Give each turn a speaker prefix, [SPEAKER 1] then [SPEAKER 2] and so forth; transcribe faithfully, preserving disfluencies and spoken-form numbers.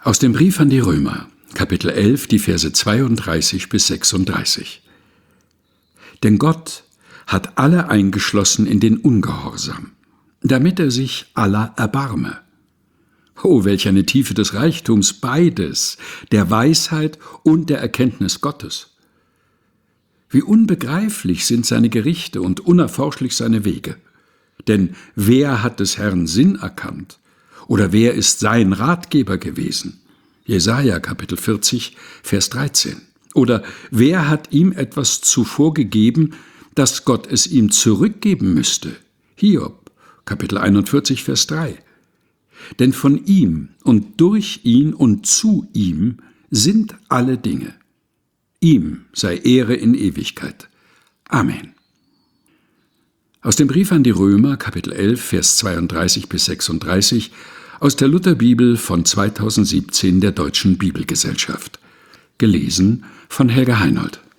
[SPEAKER 1] Aus dem Brief an die Römer, Kapitel elf, die Verse zweiunddreißig bis sechsunddreißig. Denn Gott hat alle eingeschlossen in den Ungehorsam, damit er sich aller erbarme. Oh, welch eine Tiefe des Reichtums, beides, der Weisheit und der Erkenntnis Gottes. Wie unbegreiflich sind seine Gerichte und unerforschlich seine Wege. Denn wer hat des Herrn Sinn erkannt? Oder wer ist sein Ratgeber gewesen? Jesaja, Kapitel vierzig, Vers dreizehn. Oder wer hat ihm etwas zuvor gegeben, dass Gott es ihm zurückgeben müsste? Hiob, Kapitel einundvierzig, Vers drei. Denn von ihm und durch ihn und zu ihm sind alle Dinge. Ihm sei Ehre in Ewigkeit. Amen. Aus dem Brief an die Römer, Kapitel elf, Vers zweiunddreißig bis sechsunddreißig, aus der Lutherbibel von zweitausendsiebzehn der Deutschen Bibelgesellschaft. Gelesen von Helga Heinold.